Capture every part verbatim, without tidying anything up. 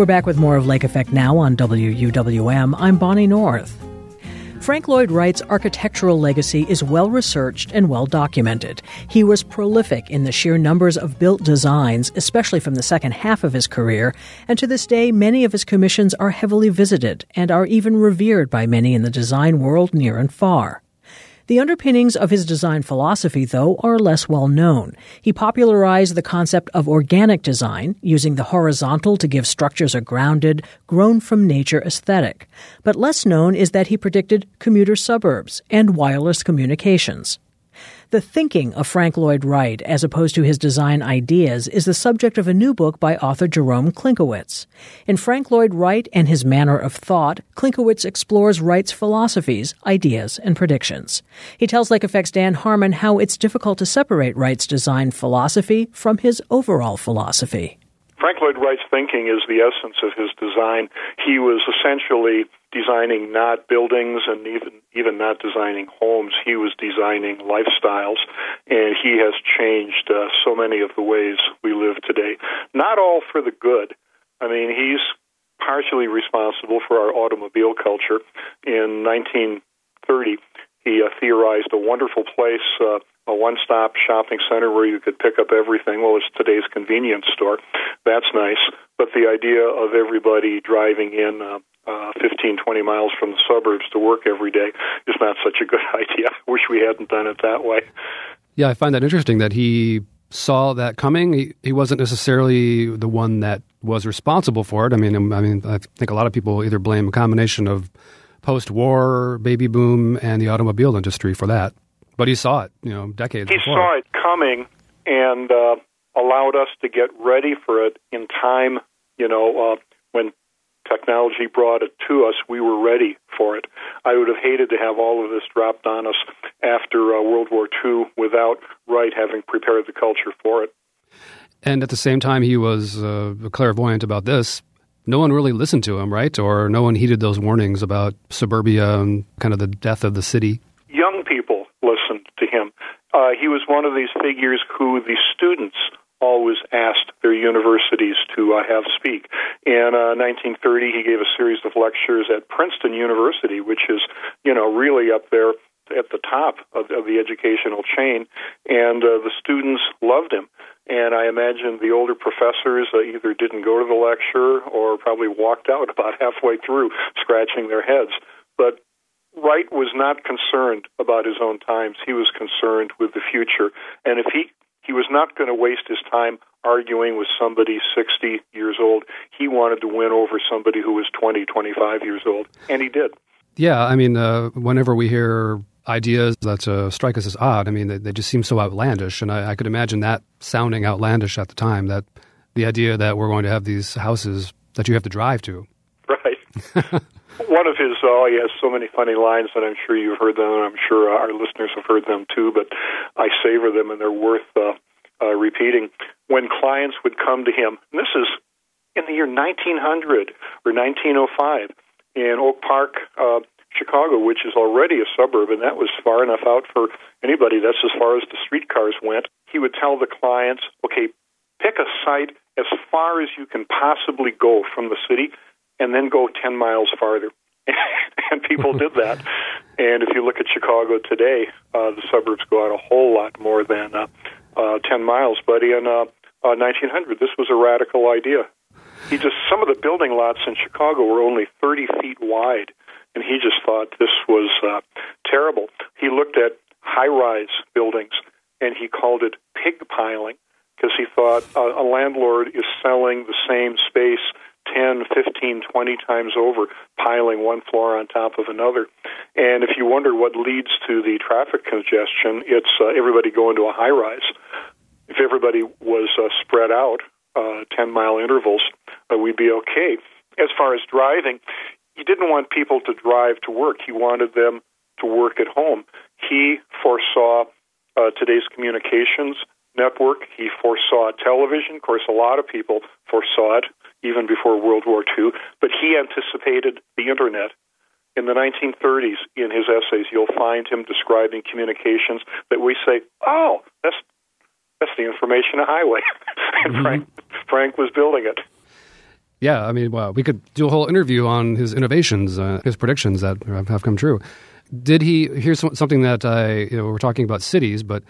We're back with more of Lake Effect Now on W U W M. I'm Bonnie North. Frank Lloyd Wright's architectural legacy is well-researched and well-documented. He was prolific in the sheer numbers of built designs, especially from the second half of his career, and to this day, many of his commissions are heavily visited and are even revered by many in the design world near and far. The underpinnings of his design philosophy, though, are less well known. He popularized the concept of organic design, using the horizontal to give structures a grounded, grown-from-nature aesthetic. But less known is that he predicted commuter suburbs and wireless communications. The thinking of Frank Lloyd Wright, as opposed to his design ideas, is the subject of a new book by author Jerome Klinkowitz. In Frank Lloyd Wright and His Manner of Thought, Klinkowitz explores Wright's philosophies, ideas, and predictions. He tells Lake Effect's Dan Harmon how it's difficult to separate Wright's design philosophy from his overall philosophy. Frank Lloyd Wright's thinking is the essence of his design. He was essentially designing not buildings and even even not designing homes. He was designing lifestyles, and he has changed uh, so many of the ways we live today. Not all for the good. I mean, he's partially responsible for our automobile culture. In nineteen thirty, he uh, theorized a wonderful place, uh, a one-stop shopping center where you could pick up everything. Well, it's today's convenience store. That's nice. But the idea of everybody driving in uh, uh, fifteen, twenty miles from the suburbs to work every day is not such a good idea. I wish we hadn't done it that way. Yeah, I find that interesting that he saw that coming. He, he wasn't necessarily the one that was responsible for it. I mean, I mean, I think a lot of people either blame a combination of post-war baby boom and the automobile industry for that. But he saw it, you know, decades he before. He saw it coming and uh, allowed us to get ready for it in time. You know, uh, when technology brought it to us, we were ready for it. I would have hated to have all of this dropped on us after uh, World War Two without Wright having prepared the culture for it. And at the same time, he was uh, clairvoyant about this. No one really listened to him, right? Or no one heeded those warnings about suburbia and kind of the death of the city. Young people listened to him. Uh, he was one of these figures who the students always asked their universities to uh, have speak. In uh, nineteen thirty, he gave a series of lectures at Princeton University, which is, you know, really up there at the top of, of the educational chain, and uh, the students loved him. And I imagine the older professors uh, either didn't go to the lecture or probably walked out about halfway through, scratching their heads. But Wright was not concerned about his own times. He was concerned with the future. And if he, he was not going to waste his time arguing with somebody sixty years old, he wanted to win over somebody who was twenty, twenty-five years old. And he did. Yeah, I mean, uh, whenever we hear ideas that uh, strike us as odd, I mean, they, they just seem so outlandish. And I, I could imagine that sounding outlandish at the time, that the idea that we're going to have these houses that you have to drive to. Right. One of his, oh, he has so many funny lines, and I'm sure you've heard them, and I'm sure our listeners have heard them too, but I savor them, and they're worth uh, uh, repeating. When clients would come to him, and this is in the year nineteen hundred or nineteen oh five, in Oak Park, uh, Chicago, which is already a suburb, and that was far enough out for anybody. That's as far as the streetcars went. He would tell the clients, okay, pick a site as far as you can possibly go from the city, and then go ten miles farther. And people did that. And if you look at Chicago today, uh, the suburbs go out a whole lot more than uh, uh, ten miles. But in uh, uh, nineteen hundred, this was a radical idea. He just, some of the building lots in Chicago were only thirty feet wide, and he just thought this was uh, terrible. He looked at high-rise buildings, and he called it pig piling, because he thought uh, a landlord is selling the same space ten, fifteen, twenty times over, piling one floor on top of another. And if you wonder what leads to the traffic congestion, it's uh, everybody going to a high-rise. If everybody was uh, spread out, uh, ten-mile intervals, uh, we'd be okay. As far as driving, he didn't want people to drive to work. He wanted them to work at home. He foresaw uh, today's communications network. He foresaw television. Of course, a lot of people foresaw it even before World War Two, but he anticipated the Internet. In the nineteen thirties, in his essays, you'll find him describing communications that we say, oh, that's that's the information highway. And mm-hmm. Frank, Frank was building it. Yeah, I mean, well, we could do a whole interview on his innovations, uh, his predictions that have come true. Did he, here's something that I, you know, we're talking about cities, but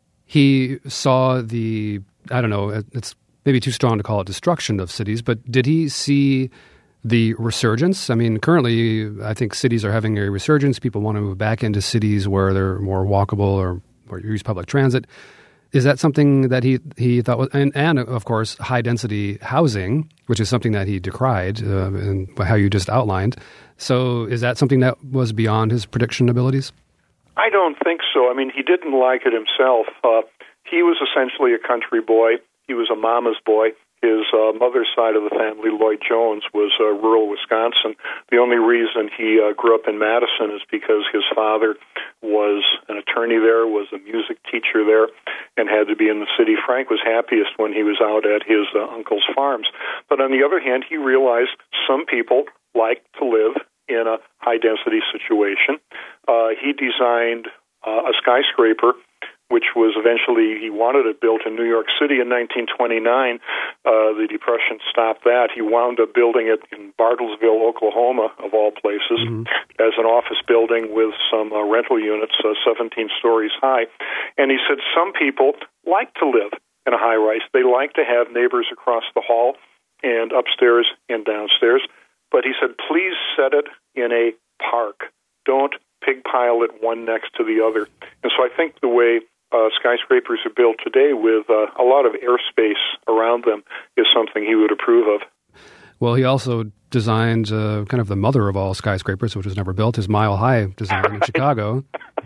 he saw the, I don't know, it's maybe too strong to call it destruction of cities, but did he see the resurgence? I mean, currently, I think cities are having a resurgence. People want to move back into cities where they're more walkable or, or use public transit. Is that something that he he thought was, and, and of course, high-density housing, which is something that he decried uh, in how you just outlined. So is that something that was beyond his prediction abilities? I don't think so. I mean, he didn't like it himself. Uh, he was essentially a country boy. He was a mama's boy. His uh, mother's side of the family, Lloyd Jones, was uh, rural Wisconsin. The only reason he uh, grew up in Madison is because his father was an attorney there, was a music teacher there, and had to be in the city. Frank was happiest when he was out at his uh, uncle's farms. But on the other hand, he realized some people like to live in a high-density situation. Uh, he designed uh, a skyscraper, which was eventually, he wanted it built in New York City in nineteen twenty-nine. Uh, the Depression stopped that. He wound up building it in Bartlesville, Oklahoma, of all places, mm-hmm. as an office building with some uh, rental units, uh, seventeen stories high. And he said some people like to live in a high-rise. They like to have neighbors across the hall and upstairs and downstairs. But he said, please set it in a park. Don't pig pile it one next to the other. And so I think the way Uh, skyscrapers are built today with uh, a lot of airspace around them is something he would approve of. Well, he also designed uh, kind of the mother of all skyscrapers, which was never built, his Mile High design in Chicago.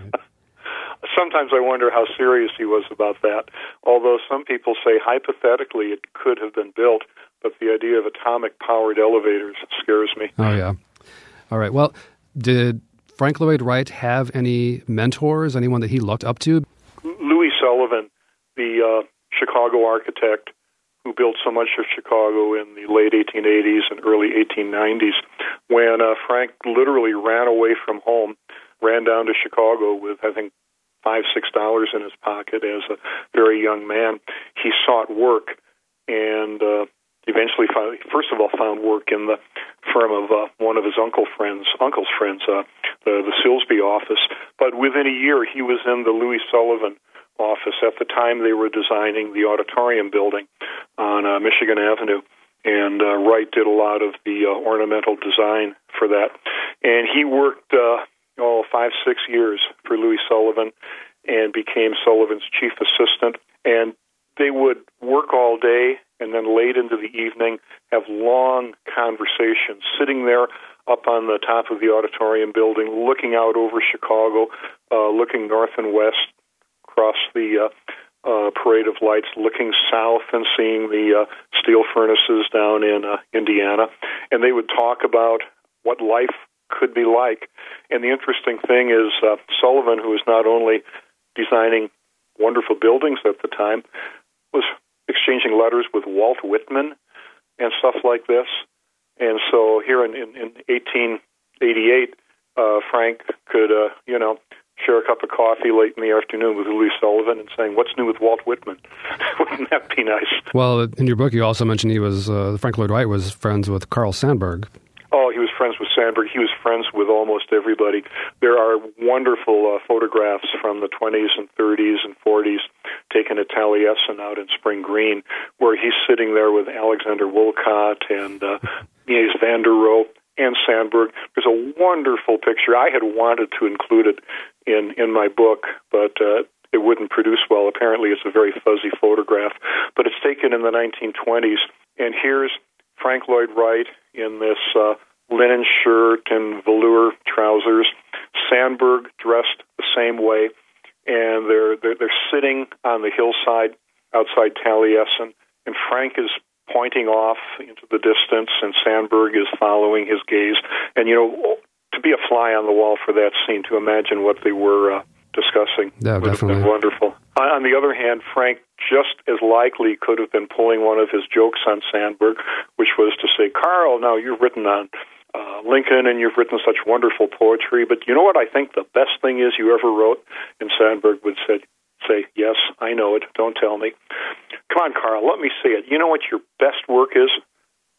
Sometimes I wonder how serious he was about that, although some people say hypothetically it could have been built, but the idea of atomic-powered elevators scares me. Oh, yeah. All right. Well, did Frank Lloyd Wright have any mentors, anyone that he looked up to? Louis Sullivan, the uh, Chicago architect who built so much of Chicago in the late eighteen eighties and early eighteen nineties, when uh, Frank literally ran away from home, ran down to Chicago with, I think, five, six dollars in his pocket as a very young man. He sought work and uh, eventually, found, first of all, found work in the firm of uh, one of his uncle friends, uncle's friends, uh, the, the Silsby office. But within a year, he was in the Louis Sullivan office. At the time, they were designing the auditorium building on uh, Michigan Avenue, and uh, Wright did a lot of the uh, ornamental design for that. And he worked uh, oh, five, six years for Louis Sullivan and became Sullivan's chief assistant. And they would work all day and then late into the evening have long conversations, sitting there up on the top of the auditorium building, looking out over Chicago, uh, looking north and west across the uh, uh, parade of lights, looking south and seeing the uh, steel furnaces down in uh, Indiana. And they would talk about what life could be like. And the interesting thing is uh, Sullivan, who was not only designing wonderful buildings at the time, was exchanging letters with Walt Whitman and stuff like this. And so here in, in, in eighteen eighty-eight, uh, Frank could, uh, you know, share a cup of coffee late in the afternoon with Louis Sullivan and saying, what's new with Walt Whitman? Wouldn't that be nice? Well, in your book, you also mentioned he was, uh, Frank Lloyd Wright was friends with Carl Sandburg. Oh, he was friends with Sandburg. He was friends with almost everybody. There are wonderful uh, photographs from the twenties and thirties and forties taken at Taliesin out in Spring Green, where he's sitting there with Alexander Woollcott and uh, Mies van der Rohe and Sandburg. There's a wonderful picture. I had wanted to include it in, in my book, but uh, it wouldn't produce well. Apparently it's a very fuzzy photograph, but it's taken in the nineteen twenties. And here's Frank Lloyd Wright in this uh, linen shirt and velour trousers. Sandburg dressed the same way, and they're, they're they're sitting on the hillside outside Taliesin, and Frank is pointing off into the distance, and Sandburg is following his gaze. And, you know, to be a fly on the wall for that scene, to imagine what they were uh, discussing yeah, would definitely. have been wonderful. On the other hand, Frank just as likely could have been pulling one of his jokes on Sandburg, which was to say, Carl, now you've written on uh, Lincoln and you've written such wonderful poetry, but you know what I think the best thing is you ever wrote? And Sandburg would say, say, yes, I know it, don't tell me. Come on, Carl, let me see it. You know what your best work is?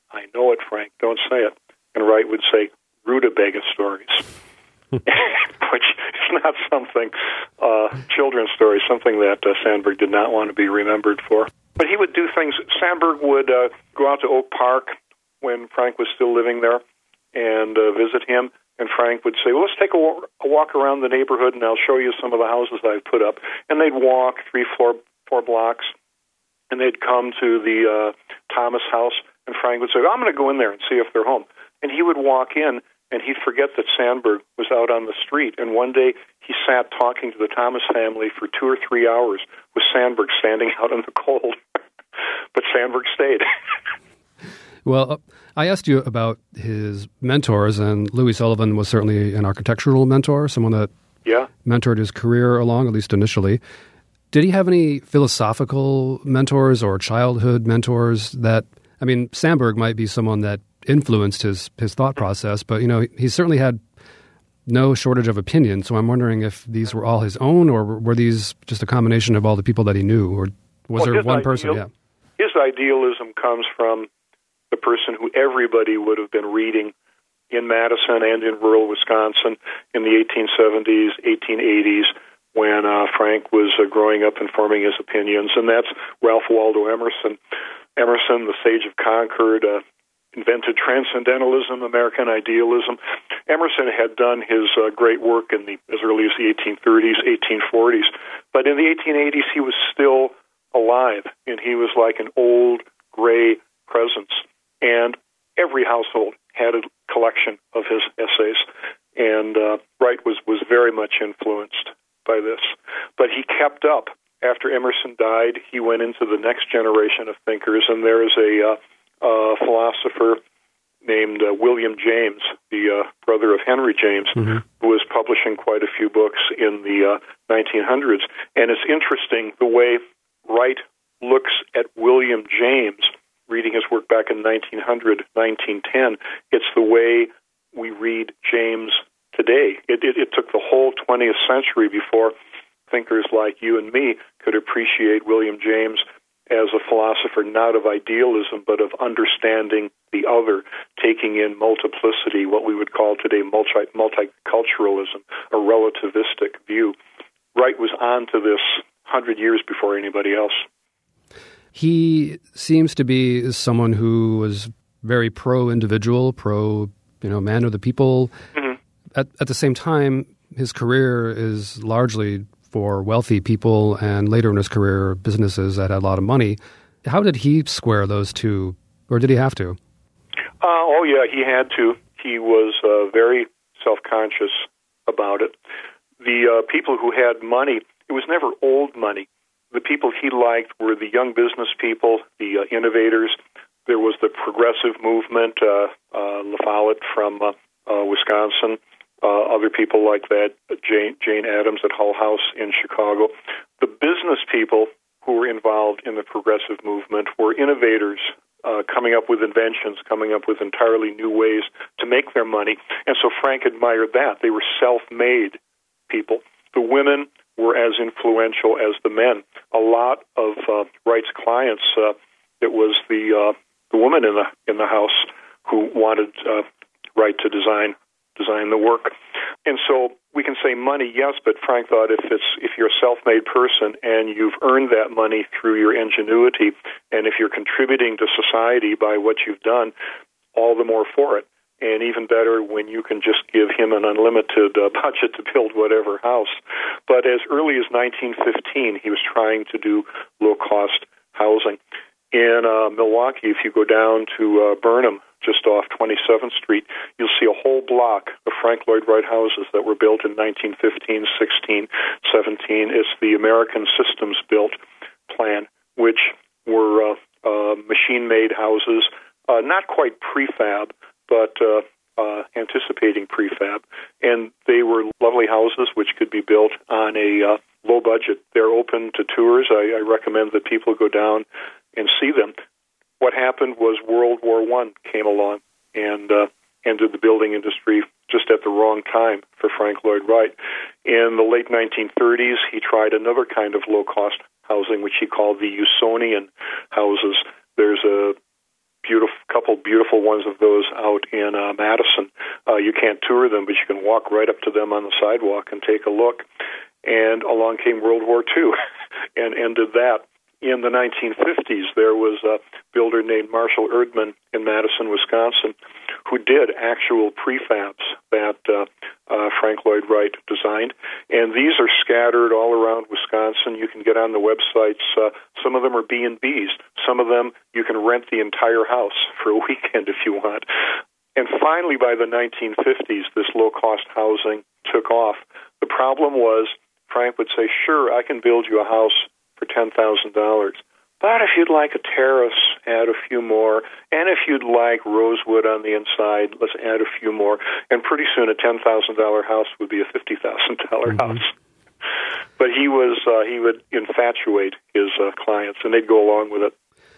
I know it, Frank. Don't say it. And Wright would say, rutabaga stories, which is not something, uh, children's stories, something that uh, Sandberg did not want to be remembered for. But he would do things. Sandberg would uh, go out to Oak Park when Frank was still living there and uh, visit him. And Frank would say, well, let's take a, wa- a walk around the neighborhood, and I'll show you some of the houses I've put up. And they'd walk three, four, four blocks, and they'd come to the uh, Thomas house, and Frank would say, well, I'm going to go in there and see if they're home. And he would walk in, and he'd forget that Sandberg was out on the street. And one day, he sat talking to the Thomas family for two or three hours with Sandberg standing out in the cold. But Sandberg stayed. Well, I asked you about his mentors, and Louis Sullivan was certainly an architectural mentor, someone that yeah. mentored his career along, at least initially. Did he have any philosophical mentors or childhood mentors that, I mean, Sandberg might be someone that influenced his, his thought process, but, you know, he, he certainly had no shortage of opinion. So I'm wondering if these were all his own, or were these just a combination of all the people that he knew, or was well, there one ideal, person? Yeah. His idealism comes from the person who everybody would have been reading in Madison and in rural Wisconsin in the eighteen seventies, eighteen eighties, when uh, Frank was uh, growing up and forming his opinions, and that's Ralph Waldo Emerson. Emerson, the sage of Concord, uh, invented transcendentalism, American idealism. Emerson had done his uh, great work in the as early as the eighteen thirties, eighteen forties, but in the eighteen eighties he was still alive, and he was like an old, gray presence. And every household had a collection of his essays, and uh, Wright was, was very much influenced by this. But he kept up. After Emerson died, he went into the next generation of thinkers, and there is a uh, uh, philosopher named uh, William James, the uh, brother of Henry James, mm-hmm. who was publishing quite a few books in the uh, nineteen hundreds. And it's interesting the way Wright looks at William James, reading his work back in nineteen hundred, nineteen ten, it's the way we read James today. It, it, it took the whole twentieth century before thinkers like you and me could appreciate William James as a philosopher, not of idealism, but of understanding the other, taking in multiplicity, what we would call today multi, multiculturalism, a relativistic view. Wright was on to this one hundred years before anybody else. He seems to be someone who was very pro-individual, pro, you know, man of the people. Mm-hmm. At, at the same time, his career is largely for wealthy people, and later in his career, businesses that had a lot of money. How did he square those two, or did he have to? Uh, oh, yeah, he had to. He was uh, very self-conscious about it. The uh, people who had money, it was never old money. The people he liked were the young business people, the uh, innovators. There was the progressive movement, uh, uh, La Follette from uh, uh, Wisconsin, uh, other people like that, Jane, Jane Addams at Hull House in Chicago. The business people who were involved in the progressive movement were innovators, uh, coming up with inventions, coming up with entirely new ways to make their money. And so Frank admired that. They were self-made people. The women were as influential as the men. A lot of uh, Wright's clients, uh, it was the uh, the woman in the in the house who wanted uh, Wright to design design the work. And so we can say money, yes, but Frank thought if it's if you're a self-made person and you've earned that money through your ingenuity, and if you're contributing to society by what you've done, all the more for it. And even better when you can just give him an unlimited uh, budget to build whatever house. But as early as nineteen fifteen, he was trying to do low-cost housing. In uh, Milwaukee, if you go down to uh, Burnham, just off twenty-seventh Street, you'll see a whole block of Frank Lloyd Wright houses that were built in nineteen fifteen, sixteen, seventeen. It's the American Systems Built plan, which were uh, uh, machine-made houses, uh, not quite prefab, but uh, uh, anticipating prefab. And they were lovely houses which could be built on a uh, low budget. They're open to tours. I, I recommend that people go down and see them. What happened was World War One came along and uh, ended the building industry just at the wrong time for Frank Lloyd Wright. In the late nineteen thirties, he tried another kind of low-cost housing, which he called the Usonian houses. There's a beautiful couple beautiful ones of those out in uh, Madison. Uh, you can't tour them, but you can walk right up to them on the sidewalk and take a look. And along came World War Two and ended that. In the nineteen fifties, there was a builder named Marshall Erdman in Madison, Wisconsin, who did actual prefabs that uh, uh, Frank Lloyd Wright designed. And these are scattered all around Wisconsin. You can get on the websites. Uh, some of them are B and B's. Some of them you can rent the entire house for a weekend if you want. And finally, by the nineteen fifties, this low-cost housing took off. The problem was Frank would say, sure, I can build you a house for ten thousand dollars. But if you'd like a terrace, add a few more. And if you'd like rosewood on the inside, let's add a few more. And pretty soon a ten thousand dollars house would be a fifty thousand dollars mm-hmm. house. But he was uh, he would infatuate his uh, clients, and they'd go along with it.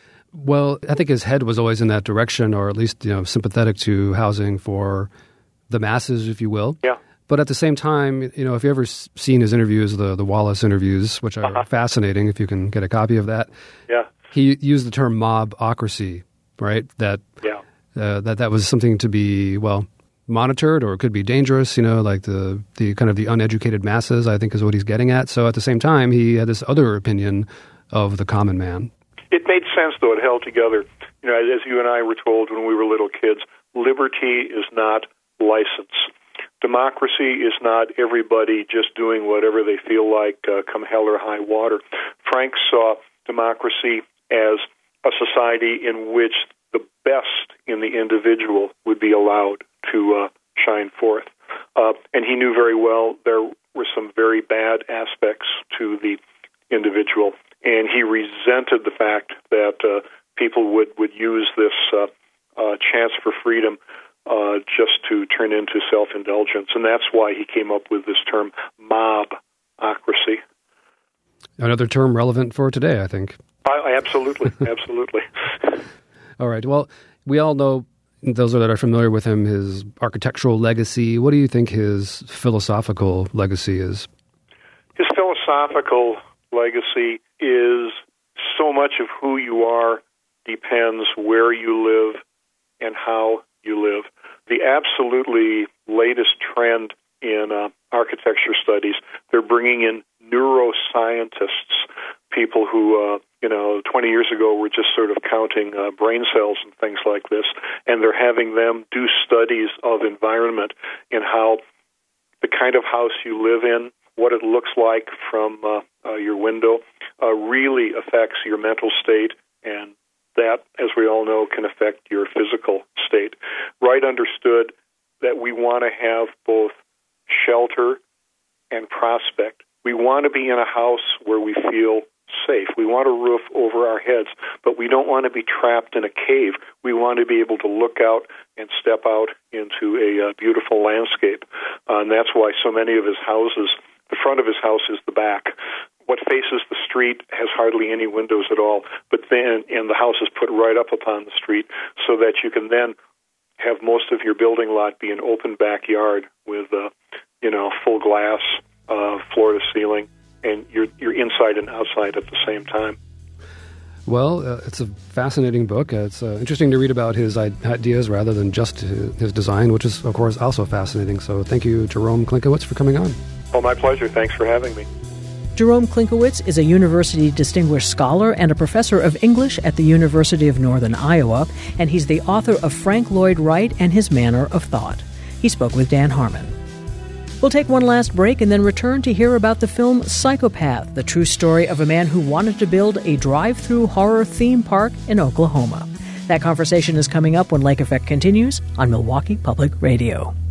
Well, I think his head was always in that direction, or at least, you know, sympathetic to housing for the masses, if you will. Yeah. But at the same time, you know, if you've ever seen his interviews, the, the Wallace interviews, which are uh-huh. fascinating, if you can get a copy of that, yeah, he used the term mobocracy, right? That yeah. uh, that that was something to be, well, monitored, or it could be dangerous, you know, like the, the kind of the uneducated masses, I think is what he's getting at. So at the same time, he had this other opinion of the common man. It made sense, though. It held together. You know, as you and I were told when we were little kids, liberty is not license. Democracy is not everybody just doing whatever they feel like, uh, come hell or high water. Frank saw democracy as a society in which the best in the individual would be allowed to uh, shine forth. Uh, and he knew very well there were some very bad aspects to the individual, and he resented the fact that uh, people would, would use this uh, uh, chance for freedom Uh, just to turn into self-indulgence. And that's why he came up with this term, mobocracy. Another term relevant for today, I think. I, absolutely, absolutely. All right. Well, we all know, those that are familiar with him, his architectural legacy. What do you think his philosophical legacy is? His philosophical legacy is so much of who you are depends where you live and how you live. The absolutely latest trend in uh, architecture studies, they're bringing in neuroscientists, people who, uh, you know, twenty years ago were just sort of counting uh, brain cells and things like this, and they're having them do studies of environment and how the kind of house you live in, what it looks like from uh, uh, your window, uh, really affects your mental state, and that, as we all know, can affect your physical state. Wright understood that we want to have both shelter and prospect. We want to be in a house where we feel safe. We want a roof over our heads, but we don't want to be trapped in a cave. We want to be able to look out and step out into a uh, beautiful landscape. Uh, and that's why so many of his houses, the front of his house is the back. What faces the street has hardly any windows at all, but then, and the house is put right up upon the street so that you can then have most of your building lot be an open backyard with, uh, you know, full glass, uh, floor to ceiling, and you're you're inside and outside at the same time. Well, uh, it's a fascinating book. Uh, it's uh, interesting to read about his ideas rather than just his, his design, which is, of course, also fascinating. So thank you, Jerome Klinkowitz, for coming on. Oh, my pleasure. Thanks for having me. Jerome Klinkowitz is a University Distinguished Scholar and a professor of English at the University of Northern Iowa, and he's the author of Frank Lloyd Wright and His Manner of Thought. He spoke with Dan Harmon. We'll take one last break and then return to hear about the film Psychopath, the true story of a man who wanted to build a drive-through horror theme park in Oklahoma. That conversation is coming up when Lake Effect continues on Milwaukee Public Radio.